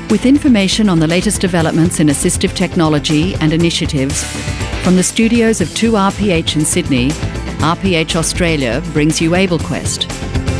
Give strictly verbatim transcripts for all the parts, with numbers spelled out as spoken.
With information on the latest developments in assistive technology and initiatives, from the studios of two R P H in Sydney, R P H Australia brings you AbleQuest.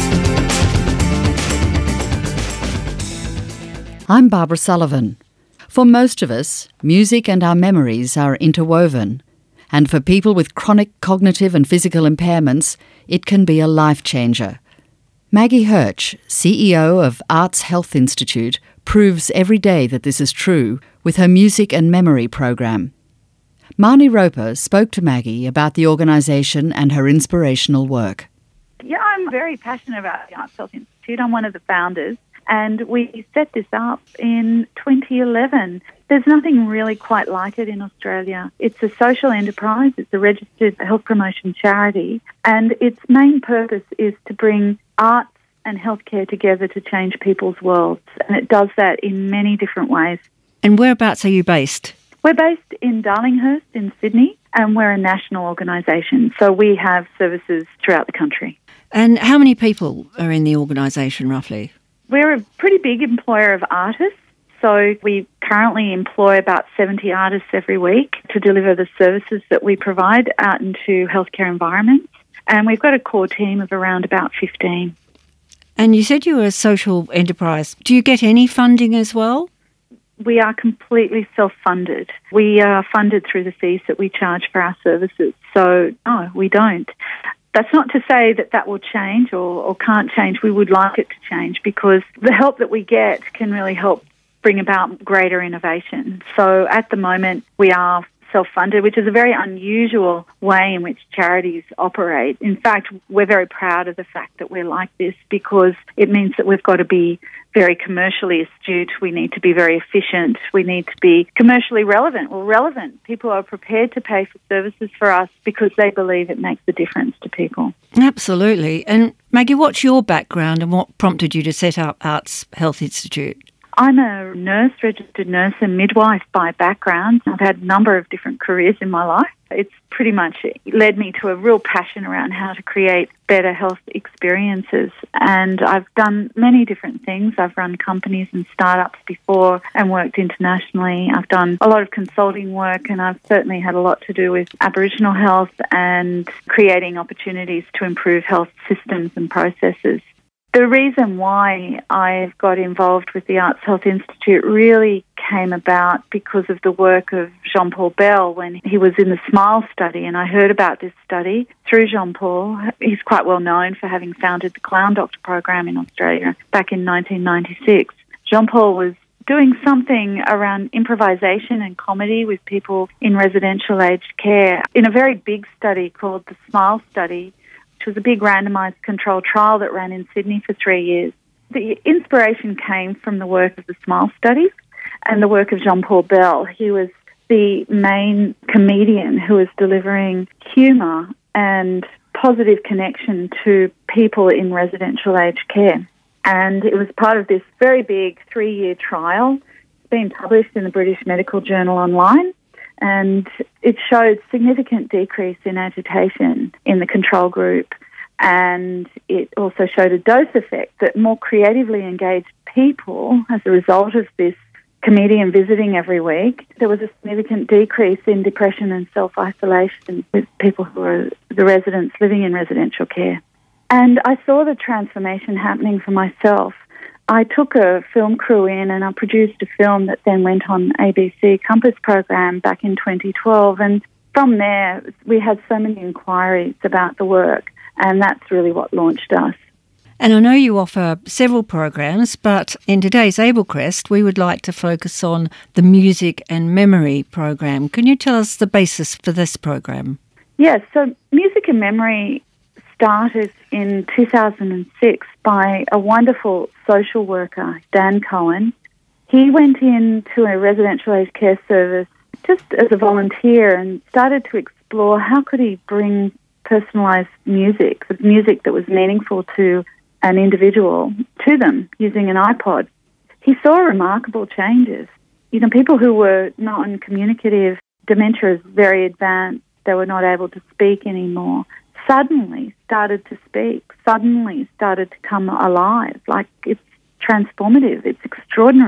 I'm Barbara Sullivan. For most of us, music and our memories are interwoven, and for people with chronic cognitive and physical impairments, it can be a life changer. Maggie Hirsch, C E O of Arts Health Institute, proves every day that this is true with her Music and Memory program. Marnie Roper spoke to Maggie about the organisation and her inspirational work. Yeah, I'm very passionate about the Arts Health Institute. I'm one of the founders, and we set this up in twenty eleven. There's nothing really quite like it in Australia. It's a social enterprise. It's a registered health promotion charity, and its main purpose is to bring arts and healthcare together to change people's worlds, and it does that in many different ways. And whereabouts are you based? We're based in Darlinghurst in Sydney, and we're a national organisation, so we have services throughout the country. And how many people are in the organisation, roughly? We're a pretty big employer of artists, so we currently employ about seventy artists every week to deliver the services that we provide out into healthcare environments, and we've got a core team of around about fifteen. And you said you were a social enterprise. Do you get any funding as well? We are completely self-funded. We are funded through the fees that we charge for our services. So, no, we don't. That's not to say that that will change or, or can't change. We would like it to change because the help that we get can really help bring about greater innovation. So at the moment, we are self-funded, which is a very unusual way in which charities operate. In fact, we're very proud of the fact that we're like this because it means that we've got to be very commercially astute. We need to be very efficient. We need to be commercially relevant. Well, relevant. People are prepared to pay for services for us because they believe it makes a difference to people. Absolutely. And Maggie, what's your background and what prompted you to set up Arts Health Institute? I'm a nurse, registered nurse and midwife by background. I've had a number of different careers in my life. It's pretty much led me to a real passion around how to create better health experiences. And I've done many different things. I've run companies and startups before and worked internationally. I've done a lot of consulting work, and I've certainly had a lot to do with Aboriginal health and creating opportunities to improve health systems and processes. The reason why I got involved with the Arts Health Institute really came about because of the work of Jean-Paul Bell when he was in the SMILE study, and I heard about this study through Jean-Paul. He's quite well known for having founded the Clown Doctor program in Australia back in nineteen ninety-six. Jean-Paul was doing something around improvisation and comedy with people in residential aged care in a very big study called the SMILE study, which was a big randomised controlled trial that ran in Sydney for three years. The inspiration came from the work of the SMILE study and the work of Jean-Paul Bell. He was the main comedian who was delivering humour and positive connection to people in residential aged care. And it was part of this very big three-year trial. It's been published in the British Medical Journal online. And it showed significant decrease in agitation in the control group, and it also showed a dose effect that more creatively engaged people as a result of this comedian visiting every week. There was a significant decrease in depression and self-isolation with people who were the residents living in residential care. And I saw the transformation happening for myself. I took a film crew in and I produced a film that then went on A B C Compass program back in twenty twelve. And from there, we had so many inquiries about the work, and that's really what launched us. And I know you offer several programs, but in today's AbleQuest, we would like to focus on the Music and Memory program. Can you tell us the basis for this program? Yes, so Music and Memory started in two thousand six by a wonderful social worker, Dan Cohen. He went into a residential aged care service just as a volunteer and started to explore how could he bring personalised music, the music that was meaningful to an individual, to them using an iPod. He saw remarkable changes. You know, people who were non-communicative, dementia is very advanced, they were not able to speak anymore, suddenly started to speak, suddenly started to come alive. Like, it's transformative, it's extraordinary.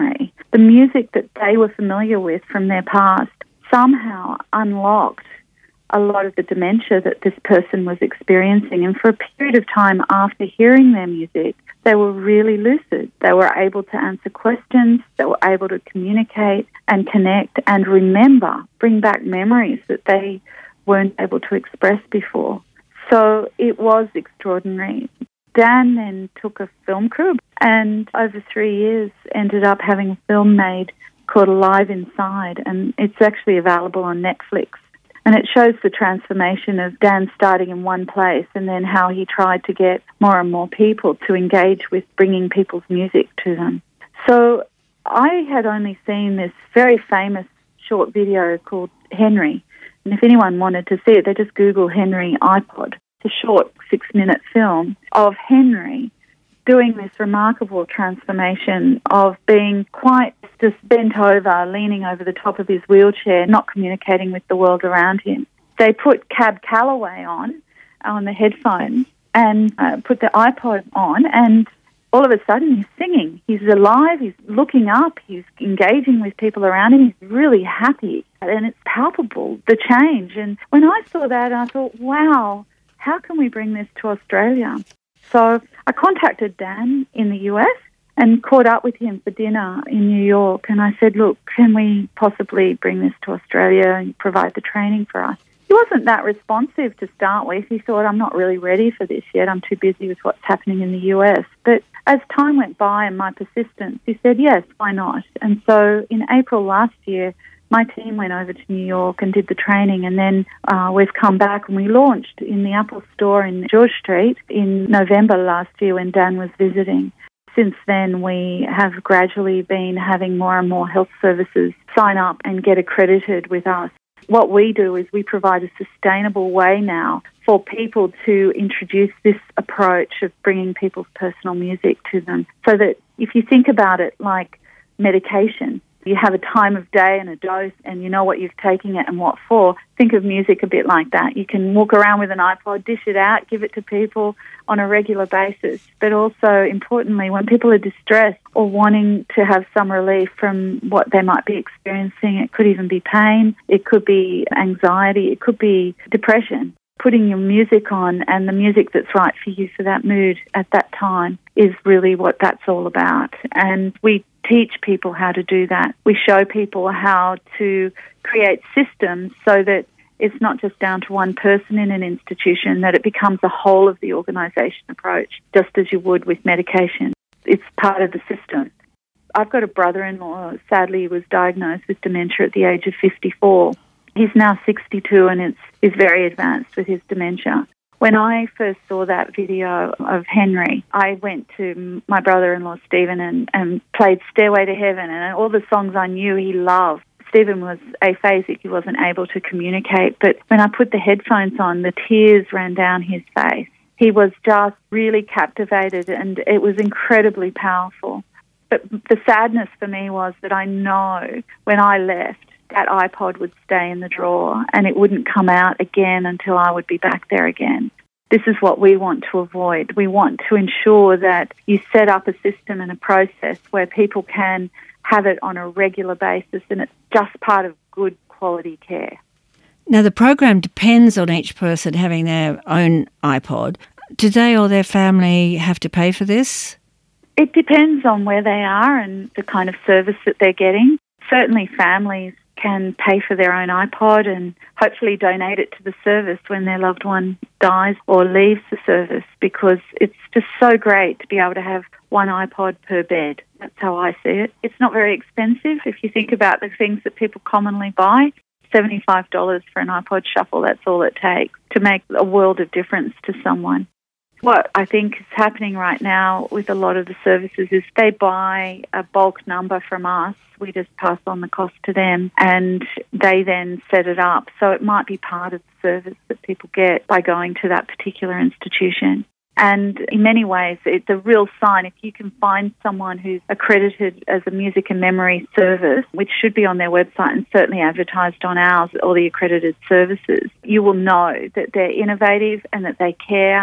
the music that they were familiar with from their past somehow unlocked a lot of the dementia that this person was experiencing. And for a period of time after hearing their music, they were really lucid. They were able to answer questions, they were able to communicate and connect and remember, bring back memories that they weren't able to express before. So it was extraordinary. Dan then took a film crew and over three years ended up having a film made called Alive Inside, and it's actually available on Netflix. And it shows the transformation of Dan starting in one place and then how he tried to get more and more people to engage with bringing people's music to them. So I had only seen this very famous short video called Henry. And if anyone wanted to see it, they just Google Henry iPod. It's a short six-minute film of Henry doing this remarkable transformation of being quite just bent over, leaning over the top of his wheelchair, not communicating with the world around him. They put Cab Calloway on, on the headphones, and uh, put the iPod on, and all of a sudden he's singing. He's alive, he's looking up, he's engaging with people around him, he's really happy, and it's palpable, the change. And when I saw that, I thought, wow, how can we bring this to Australia? So I contacted Dan in the U S and caught up with him for dinner in New York. And I said, look, can we possibly bring this to Australia and provide the training for us? He wasn't that responsive to start with. He thought, I'm not really ready for this yet. I'm too busy with what's happening in the U S. But as time went by and my persistence, he said, yes, why not? And so in April last year, my team went over to New York and did the training, and then uh, we've come back and we launched in the Apple store in George Street in November last year when Dan was visiting. Since then, we have gradually been having more and more health services sign up and get accredited with us. What we do is we provide a sustainable way now for people to introduce this approach of bringing people's personal music to them, so that if you think about it like medication, you have a time of day and a dose and you know what you're taking it and what for. Think of music a bit like that. You can walk around with an iPod, dish it out, give it to people on a regular basis. But also, importantly, when people are distressed or wanting to have some relief from what they might be experiencing, it could even be pain, it could be anxiety, it could be depression. Putting your music on and the music that's right for you for that mood at that time is really what that's all about. And we teach people how to do that. We show people how to create systems so that it's not just down to one person in an institution, that it becomes the whole of the organisation approach, just as you would with medication. It's part of the system. I've got a brother-in-law, sadly, who was diagnosed with dementia at the age of fifty-four. He's now sixty-two and it's, is very advanced with his dementia. When I first saw that video of Henry, I went to my brother-in-law, Stephen, and, and played Stairway to Heaven, and all the songs I knew he loved. Stephen was aphasic, he wasn't able to communicate, but when I put the headphones on, the tears ran down his face. He was just really captivated, and it was incredibly powerful. But the sadness for me was that I know when I left, that iPod would stay in the drawer and it wouldn't come out again until I would be back there again. This is what we want to avoid. We want to ensure that you set up a system and a process where people can have it on a regular basis, and it's just part of good quality care. Now, the program depends on each person having their own iPod. Do they or their family have to pay for this? It depends on where they are and the kind of service that they're getting. Certainly families can pay for their own iPod and hopefully donate it to the service when their loved one dies or leaves the service, because it's just so great to be able to have one iPod per bed. That's how I see it. It's not very expensive if you think about the things that people commonly buy. seventy-five dollars for an iPod Shuffle, that's all it takes to make a world of difference to someone. What I think is happening right now with a lot of the services is they buy a bulk number from us. We just pass on the cost to them and they then set it up. So it might be part of the service that people get by going to that particular institution. And in many ways, it's a real sign. If you can find someone who's accredited as a music and memory service, which should be on their website and certainly advertised on ours, all the accredited services, you will know that they're innovative and that they care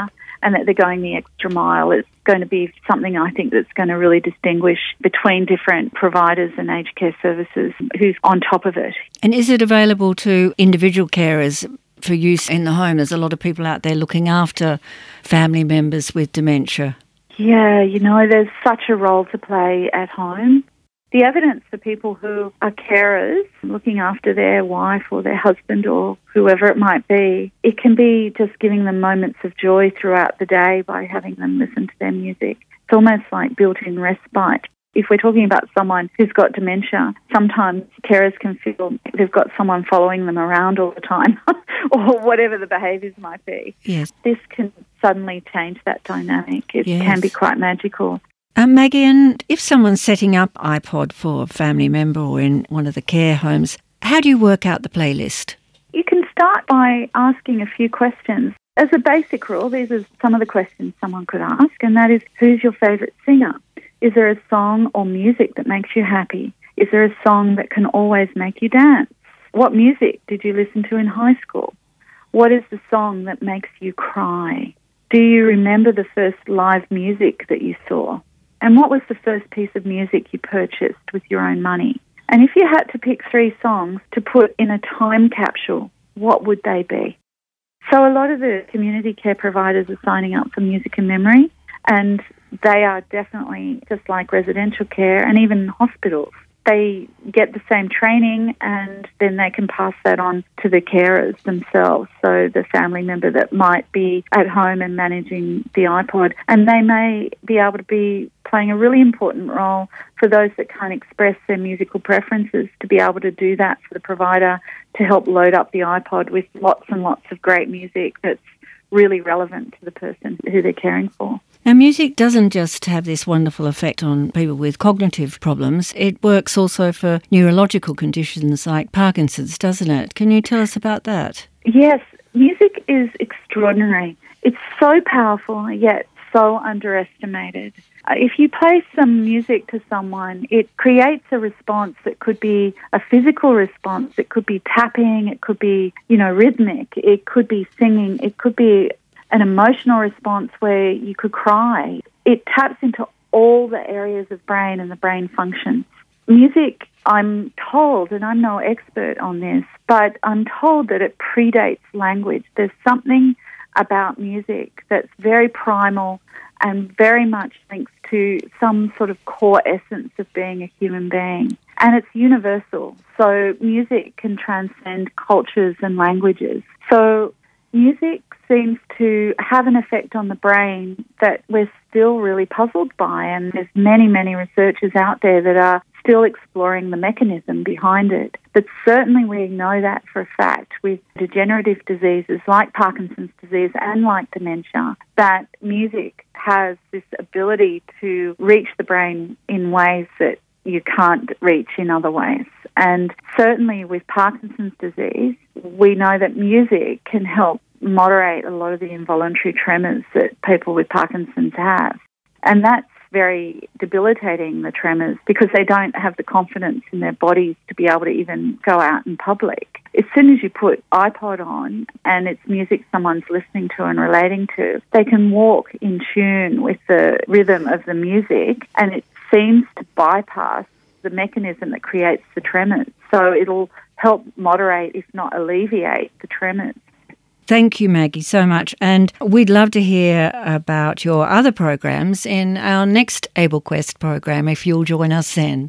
and that they're going the extra mile. It's going to be something I think that's going to really distinguish between different providers and aged care services, who's on top of it. And is it available to individual carers for use in the home? There's a lot of people out there looking after family members with dementia. Yeah, you know, there's such a role to play at home. The evidence for people who are carers, looking after their wife or their husband or whoever it might be, it can be just giving them moments of joy throughout the day by having them listen to their music. It's almost like built-in respite. If we're talking about someone who's got dementia, sometimes carers can feel they've got someone following them around all the time or whatever the behaviours might be. Yes. This can suddenly change that dynamic. It Yes. can be quite magical. Um, Maggie, and if someone's setting up iPod for a family member or in one of the care homes, how do you work out the playlist? You can start by asking a few questions. As a basic rule, these are some of the questions someone could ask, and that is, who's your favourite singer? Is there a song or music that makes you happy? Is there a song that can always make you dance? What music did you listen to in high school? What is the song that makes you cry? Do you remember the first live music that you saw? And what was the first piece of music you purchased with your own money? And if you had to pick three songs to put in a time capsule, what would they be? So a lot of the community care providers are signing up for music and memory, and they are definitely just like residential care and even hospitals. They get the same training, and then they can pass that on to the carers themselves, so the family member that might be at home and managing the iPod. And they may be able to be playing a really important role for those that can't express their musical preferences, to be able to do that for the provider, to help load up the iPod with lots and lots of great music that's really relevant to the person who they're caring for. Now, music doesn't just have this wonderful effect on people with cognitive problems. It works also for neurological conditions like Parkinson's, doesn't it? Can you tell us about that? Yes, music is extraordinary. It's so powerful, yet so underestimated. Uh, if you play some music to someone, it creates a response that could be a physical response. It could be tapping. It could be, you know, rhythmic. It could be singing. It could be an emotional response where you could cry. It taps into all the areas of brain and the brain functions. Music, I'm told, and I'm no expert on this, but I'm told that it predates language. There's something about music that's very primal and very much links to some sort of core essence of being a human being. And it's universal. So music can transcend cultures and languages. So music seems to have an effect on the brain that we're still really puzzled by, and there's many, many researchers out there that are still exploring the mechanism behind it. But certainly we know that for a fact with degenerative diseases like Parkinson's disease and like dementia, that music has this ability to reach the brain in ways that you can't reach in other ways. And certainly with Parkinson's disease, we know that music can help moderate a lot of the involuntary tremors that people with Parkinson's have. And that's very debilitating, the tremors, because they don't have the confidence in their bodies to be able to even go out in public. As soon as you put iPod on and it's music someone's listening to and relating to, they can walk in tune with the rhythm of the music, and it seems to bypass the mechanism that creates the tremors. So it'll help moderate, if not alleviate, the tremors. Thank you, Maggie, so much. And we'd love to hear about your other programs in our next AbleQuest program, if you'll join us then.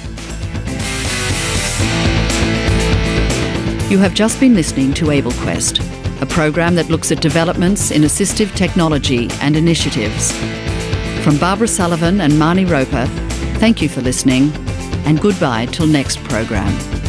You have just been listening to AbleQuest, a program that looks at developments in assistive technology and initiatives. From Barbara Sullivan and Marnie Roper, thank you for listening, and goodbye till next program.